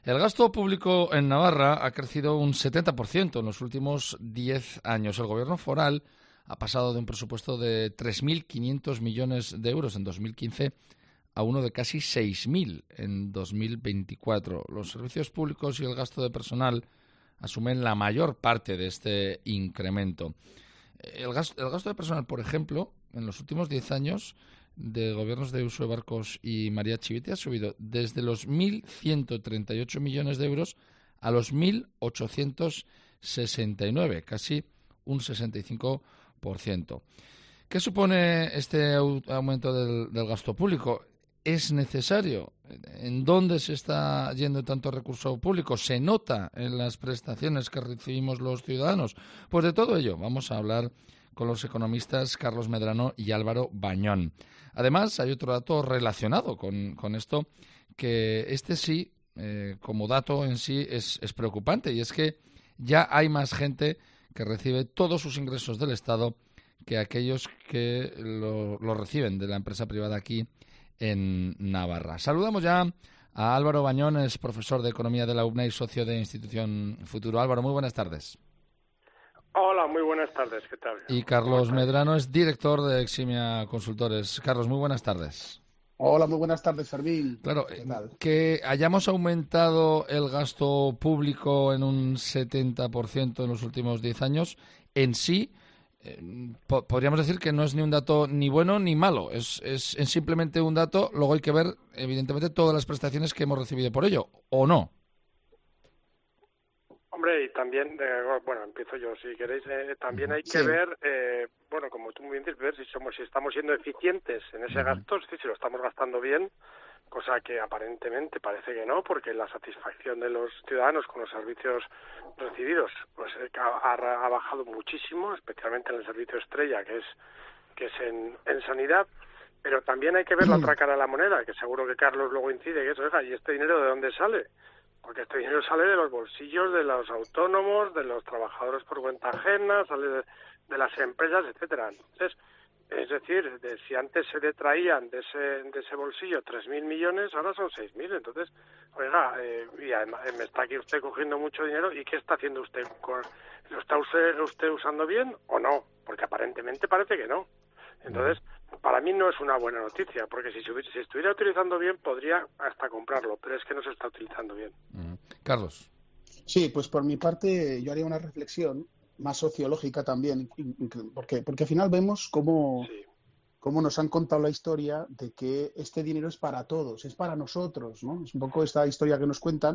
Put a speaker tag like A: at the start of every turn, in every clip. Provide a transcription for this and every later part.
A: El gasto público en Navarra ha crecido un 70% en los últimos 10 años. El gobierno foral ha pasado de un presupuesto de 3.500 millones de euros en 2015 a uno de casi 6.000 en 2024. Los servicios públicos y el gasto de personal asumen la mayor parte de este incremento. El gasto de personal, por ejemplo, en los últimos 10 años de gobiernos de Uso de Barcos y María Chivite ha subido desde los 1.138 millones de euros a los 1.869, casi un 65%. ¿Qué supone este aumento del gasto público? ¿Es necesario? ¿En dónde se está yendo tanto recurso público? ¿Se nota en las prestaciones que recibimos los ciudadanos? Pues de todo ello vamos a hablar con los economistas Carlos Medrano y Álvaro Bañón. Además, hay otro dato relacionado con esto, que este sí, como dato en sí, es preocupante, y es que ya hay más gente que recibe todos sus ingresos del Estado que aquellos que lo reciben de la empresa privada aquí en Navarra. Saludamos ya a Álvaro Bañón, es profesor de Economía de la UBNA y socio de Institución Futuro. Álvaro, muy buenas tardes.
B: Hola, muy buenas tardes, ¿qué tal?
A: Y Carlos Medrano es director de Eximia Consultores. Carlos, muy buenas tardes.
C: Hola, muy buenas tardes, Fermín.
A: Claro,
C: ¿qué tal?
A: Que hayamos aumentado el gasto público en un 70% en los últimos 10 años, en sí, podríamos decir que no es ni un dato ni bueno ni malo. Es simplemente un dato, luego hay que ver, evidentemente, todas las prestaciones que hemos recibido por ello, ¿o no?
B: Hombre, y también, bueno, empiezo yo, si queréis, también hay que ver, bueno, como tú muy bien dices, ver si estamos siendo eficientes en ese gasto, es decir, si lo estamos gastando bien, cosa que aparentemente parece que no, porque la satisfacción de los ciudadanos con los servicios recibidos pues ha bajado muchísimo, especialmente en el servicio estrella, que es en sanidad. Pero también hay que ver la otra cara de la moneda, que seguro que Carlos luego incide, que eso, oiga, ¿y este dinero de dónde sale? Porque este dinero sale de los bolsillos de los autónomos, de los trabajadores por cuenta ajena, sale de las empresas, etcétera. Entonces, es decir, si antes se detraían de ese bolsillo 3.000 millones, ahora son 6.000. Entonces, oiga, y además me está aquí usted cogiendo mucho dinero, ¿y qué está haciendo usted? ¿Lo está usted usando bien o no? Porque aparentemente parece que no. Entonces, para mí no es una buena noticia, porque si estuviera utilizando bien podría hasta comprarlo, pero es que no se está utilizando bien.
A: Carlos.
C: Sí, pues por mi parte yo haría una reflexión más sociológica también, porque al final vemos cómo nos han contado la historia de que este dinero es para todos, es para nosotros, ¿no? Es un poco esta historia que nos cuentan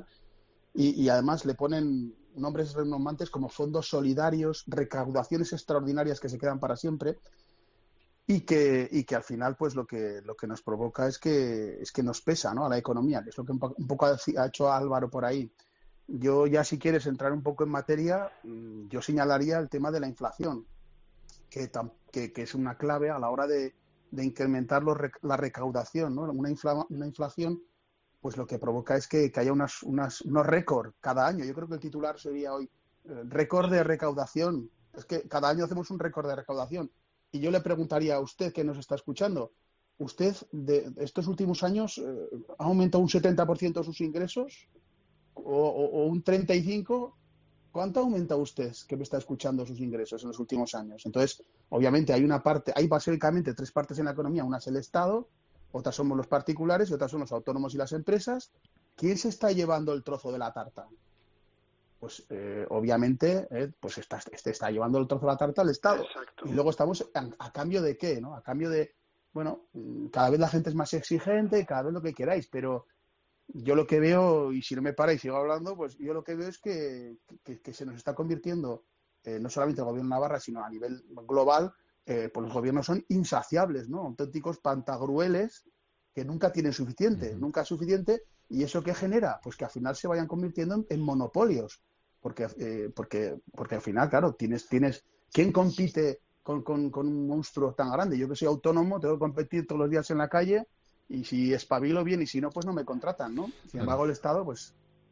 C: y además le ponen nombres renombantes como fondos solidarios, recaudaciones extraordinarias que se quedan para siempre. Y que al final pues lo que nos provoca es que nos pesa, ¿no?, a la economía, que es lo que un poco ha hecho Álvaro por ahí. Yo ya, si quieres entrar un poco en materia, yo señalaría el tema de la inflación, que es una clave a la hora de incrementar la recaudación, ¿no? Una inflación pues lo que provoca es que haya unos récords cada año. Yo creo que el titular sería hoy récord de recaudación. Es que cada año hacemos un récord de recaudación. Y yo le preguntaría a usted, que nos está escuchando, ¿usted de estos últimos años ha aumentado un 70% sus ingresos? ¿O un 35%? ¿Cuánto ha aumentado usted, que me está escuchando, sus ingresos en los últimos años? Entonces, obviamente hay básicamente tres partes en la economía. Una es el Estado, otras somos los particulares y otras son los autónomos y las empresas. ¿Quién se está llevando el trozo de la tarta? Pues obviamente pues está llevando el trozo de la tarta al Estado.
B: Exacto.
C: Y luego estamos a cambio de ¿qué? ¿No? A cambio de, bueno, cada vez la gente es más exigente, cada vez lo que queráis, pero yo lo que veo, y si no me para y sigo hablando, pues yo lo que veo es que se nos está convirtiendo, no solamente el gobierno de Navarra, sino a nivel global, pues los gobiernos son insaciables, ¿no? Auténticos pantagrueles que nunca tienen suficiente, nunca es suficiente. ¿Y eso qué genera? Pues que al final se vayan convirtiendo en monopolios. Porque al final, claro, tienes ¿quién compite con un monstruo tan grande? Yo que soy autónomo, tengo que competir todos los días en la calle, y si espabilo bien y si no, pues no me contratan, ¿no? Sin embargo, el Estado, pues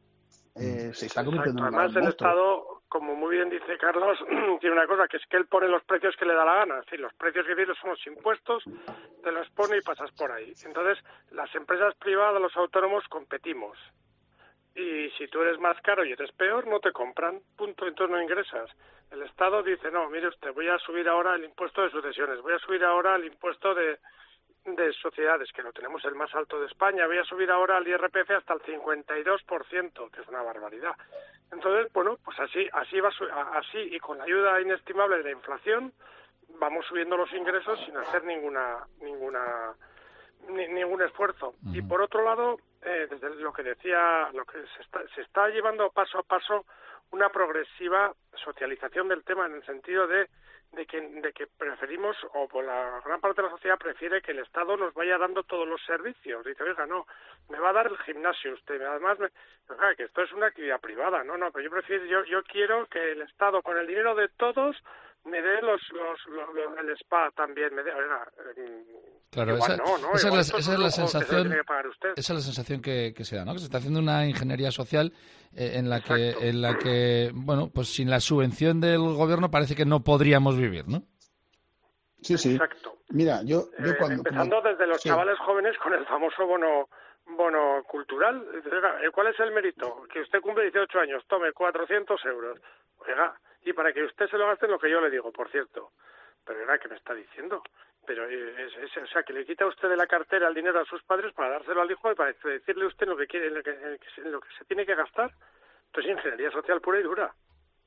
C: se está convirtiendo en un gran
B: monstruo. Además, el Estado, como muy bien dice Carlos, tiene una cosa, que es que él pone los precios que le da la gana. Es decir, los precios que tiene son los impuestos, te los pone y pasas por ahí. Entonces, las empresas privadas, los autónomos, competimos. y si tú eres más caro y eres peor, no te compran, punto, entonces no ingresas. El Estado dice, no, mire usted, voy a subir ahora el impuesto de sucesiones, voy a subir ahora el impuesto de sociedades, que lo tenemos el más alto de España, voy a subir ahora el IRPF hasta el 52%, que es una barbaridad. Entonces, bueno, pues así así y con la ayuda inestimable de la inflación, vamos subiendo los ingresos sin hacer ningún esfuerzo. Y por otro lado, desde lo que decía, lo que se está llevando paso a paso una progresiva socialización del tema, en el sentido de que preferimos, o por la gran parte de la sociedad prefiere que el Estado nos vaya dando todos los servicios. Dice, oiga, no, me va a dar el gimnasio usted, además, oiga, que esto es una actividad privada, no, pero yo quiero que el Estado, con el dinero de todos, me dé el spa también, me dé, oiga,
A: claro,
B: igual
A: esa es la sensación,
B: tiene que pagar usted.
A: Esa es la sensación que se da, ¿no? Que se está haciendo una ingeniería social en la que, bueno, pues sin la subvención del gobierno parece que no podríamos vivir, ¿no?
C: Sí.
B: Exacto.
C: Mira, yo cuando...
B: Empezando desde los chavales jóvenes con el famoso bono cultural. ¿Cuál es el mérito? Que usted cumple 18 años, tome 400 euros. Oiga, y para que usted se lo gaste en lo que yo le digo, por cierto. Pero oiga, ¿qué me está diciendo? Pero o sea, que le quita usted de la cartera el dinero a sus padres para dárselo al hijo y para decirle usted lo que quiere, en lo que se tiene que gastar. Entonces, ingeniería social pura y dura.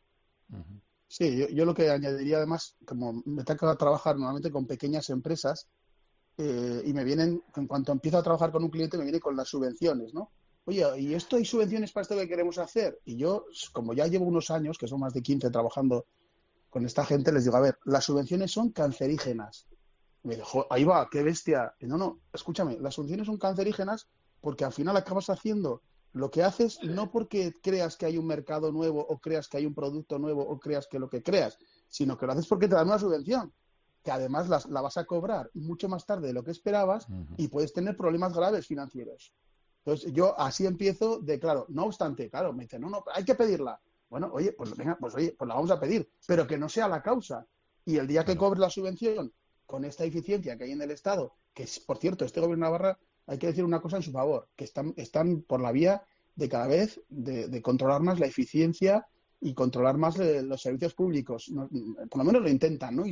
C: Sí, yo lo que añadiría, además, como me toca trabajar normalmente con pequeñas empresas, y me vienen, en cuanto empiezo a trabajar con un cliente, me viene con las subvenciones, ¿no? Oye, ¿y esto hay subvenciones para esto que queremos hacer? Y yo, como ya llevo unos años, que son más de 15 trabajando con esta gente, les digo, a ver, las subvenciones son cancerígenas. Me dijo, ahí va, qué bestia. No, escúchame, las subvenciones son cancerígenas porque al final acabas haciendo lo que haces no porque creas que hay un mercado nuevo o creas que hay un producto nuevo o creas que lo que creas, sino que lo haces porque te dan una subvención, que además la vas a cobrar mucho más tarde de lo que esperabas y puedes tener problemas graves financieros. Entonces yo así empiezo claro, no obstante, claro, me dicen, no, hay que pedirla. Bueno, oye, pues venga, pues la vamos a pedir, pero que no sea la causa. Y el día que cobres la subvención con esta eficiencia que hay en el Estado, que por cierto, este gobierno de Navarra, hay que decir una cosa en su favor, que están por la vía de cada vez de controlar más la eficiencia y controlar más los servicios públicos. Por lo menos lo intentan, ¿no? Y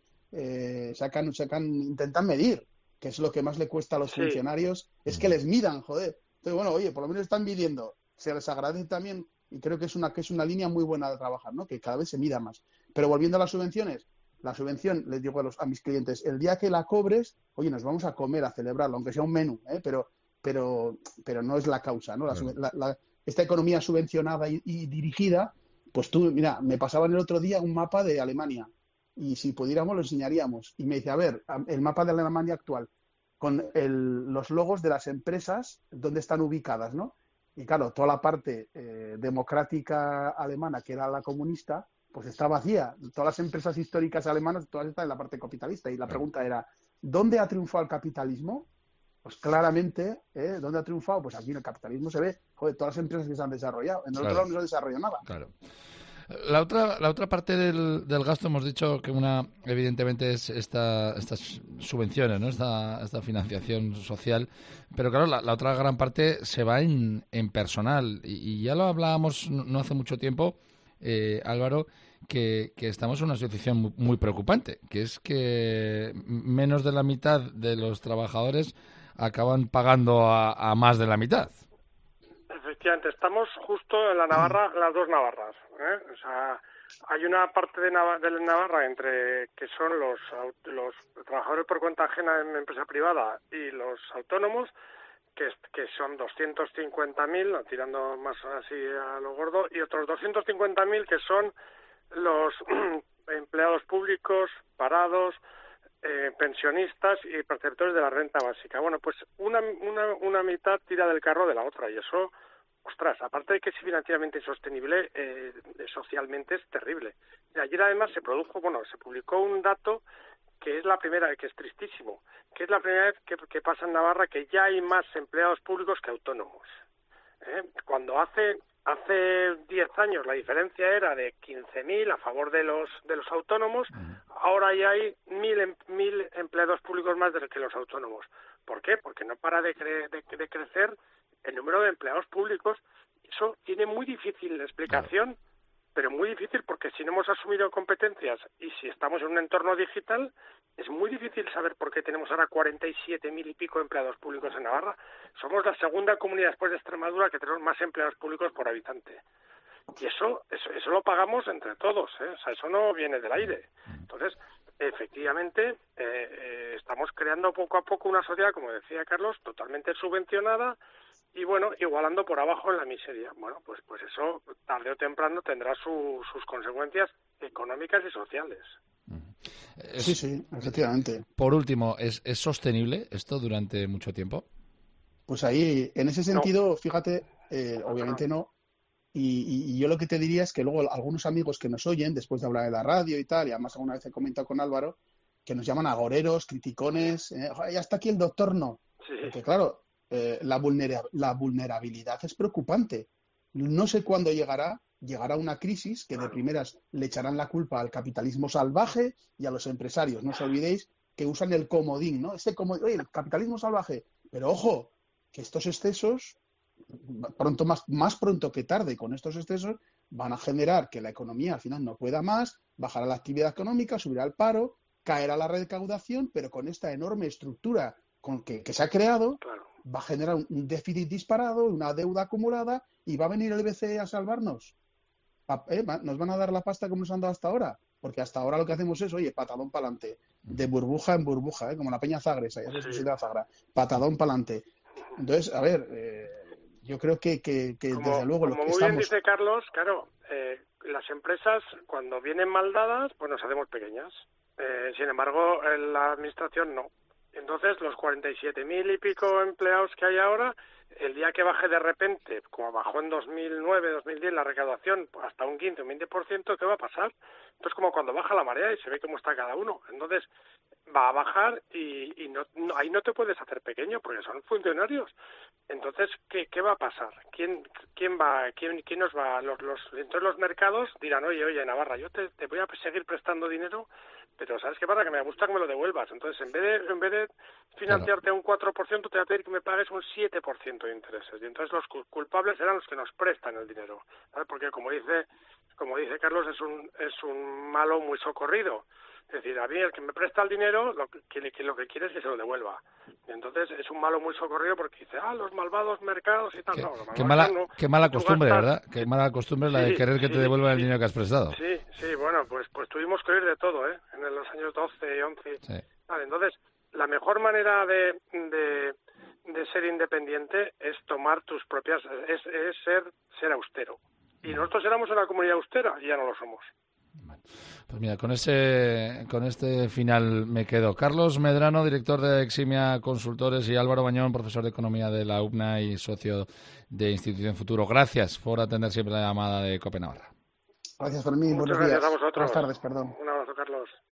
C: intentan medir, que es lo que más le cuesta a los funcionarios, es que les midan, joder. Entonces, bueno, oye, por lo menos están midiendo. Se les agradece también, y creo que es una línea muy buena de trabajar, ¿no? Que cada vez se mida más. Pero volviendo a las subvenciones, la subvención, les digo a mis clientes, el día que la cobres, oye, nos vamos a comer, a celebrarlo, aunque sea un menú, pero no es la causa, ¿no? Esta economía subvencionada y dirigida, pues mira, me pasaban el otro día un mapa de Alemania y si pudiéramos lo enseñaríamos. Y me dice, a ver, el mapa de Alemania actual, con los logos de las empresas, dónde están ubicadas, ¿no? Y claro, toda la parte democrática alemana, que era la comunista, pues está vacía. Todas las empresas históricas alemanas, todas están en la parte capitalista. Y la pregunta era, ¿dónde ha triunfado el capitalismo? Pues claramente, ¿dónde ha triunfado? Pues aquí en el capitalismo se ve, joder, todas las empresas que se han desarrollado. En el otro lado no se desarrolla nada.
A: Claro. La otra parte del gasto, hemos dicho que una, evidentemente, es estas subvenciones, ¿no? Esta financiación social. Pero claro, la otra gran parte se va en personal. Y ya lo hablábamos no hace mucho tiempo, Álvaro, que estamos en una situación muy, muy preocupante, que es que menos de la mitad de los trabajadores acaban pagando a más de la mitad.
B: Efectivamente, estamos justo en la Navarra, las dos Navarras, O sea, hay una parte de Navarra entre que son los trabajadores por cuenta ajena en empresa privada y los autónomos, que son 250.000, tirando más así a lo gordo, y otros 250.000 que son los empleados públicos, parados, pensionistas y perceptores de la renta básica. Bueno, pues una mitad tira del carro de la otra, y eso, ostras, aparte de que es financieramente insostenible, socialmente es terrible. Y ayer además se publicó un dato que es la primera, que es tristísimo, que es la primera vez que pasa en Navarra que ya hay más empleados públicos que autónomos. Cuando hace 10 años la diferencia era de 15.000 a favor de los autónomos, ahora ya hay 1.000 empleados públicos más que los autónomos. ¿Por qué? Porque no para de crecer el número de empleados públicos. eso tiene muy difícil explicación, pero muy difícil, porque si no hemos asumido competencias y si estamos en un entorno digital, es muy difícil saber por qué tenemos ahora 47.000 y pico empleados públicos en Navarra. Somos la segunda comunidad después de Extremadura que tenemos más empleados públicos por habitante. Y eso lo pagamos entre todos, ¿eh? O sea, eso no viene del aire. Entonces, efectivamente, estamos creando poco a poco una sociedad, como decía Carlos, totalmente subvencionada y, bueno, igualando por abajo en la miseria. Bueno, pues eso, tarde o temprano, tendrá sus consecuencias económicas y sociales.
C: Sí, efectivamente.
A: Por último, ¿es sostenible esto durante mucho tiempo?
C: Pues ahí, en ese sentido, fíjate, obviamente no. Y yo lo que te diría es que luego algunos amigos que nos oyen, después de hablar de la radio y tal, y además alguna vez he comentado con Álvaro, que nos llaman agoreros, criticones, ya está aquí el doctor, no.
B: Sí.
C: Porque claro, la vulnerabilidad es preocupante. No sé cuándo llegará una crisis que de primeras le echarán la culpa al capitalismo salvaje y a los empresarios. No os olvidéis que usan el comodín, ¿no? Oye, el capitalismo salvaje. Pero ojo, que estos excesos, más pronto que tarde, con estos excesos, van a generar que la economía al final no pueda más, bajará la actividad económica, subirá el paro, caerá la recaudación, pero con esta enorme estructura que se ha creado,
B: claro,
C: va a generar un déficit disparado, una deuda acumulada, y va a venir el BCE a salvarnos. Nos van a dar la pasta como nos han dado hasta ahora, porque hasta ahora lo que hacemos es, oye, patadón para adelante, de burbuja en burbuja, como la Peña Zagresa, ya sabes, la Zagra, patadón para adelante. Entonces, a ver, yo creo que desde luego lo que
B: muy bien dice Carlos, claro, las empresas cuando vienen mal dadas, pues nos hacemos pequeñas. Sin embargo, la administración no. Entonces, los 47.000 y pico empleados que hay ahora, el día que baje de repente, como bajó en 2009, 2010 la recaudación hasta un 15, un 20%, ¿qué va a pasar? Entonces, como cuando baja la marea y se ve cómo está cada uno. Entonces, va a bajar y ahí no te puedes hacer pequeño porque son funcionarios. Entonces, ¿qué va a pasar? ¿Quién nos va? Entonces los mercados dirán, oye, Navarra, yo te voy a seguir prestando dinero, pero ¿sabes qué pasa? Que me gusta que me lo devuelvas. Entonces, en vez de financiarte a un 4%, te voy a pedir que me pagues un 7% de intereses. Y entonces los culpables serán los que nos prestan el dinero, ¿sabes? Porque como dice Carlos, es un malo muy socorrido. Es decir, a mí el que me presta el dinero lo que quiere es que se lo devuelva. Y entonces es un malo muy socorrido porque dice, los malvados mercados y tal.
A: Qué mala costumbre, ¿verdad? Qué mala costumbre la de querer que te devuelvan el dinero que has prestado.
B: Sí, bueno, pues tuvimos que oír de todo, en los años 12 y 11. Sí. Vale, entonces, la mejor manera de ser independiente es tomar tus propias... es ser austero. Y nosotros éramos una comunidad austera y ya no lo somos.
A: Pues mira, con este final me quedo. Carlos Medrano, director de Eximia Consultores, y Álvaro Bañón, profesor de Economía de la UPNA y socio de Institución Futuro. Gracias por atender siempre la llamada de COPE Navarra.
C: Gracias por mí.
B: Muchas gracias a vosotros.
C: Buenas tardes, perdón.
B: Un abrazo, Carlos.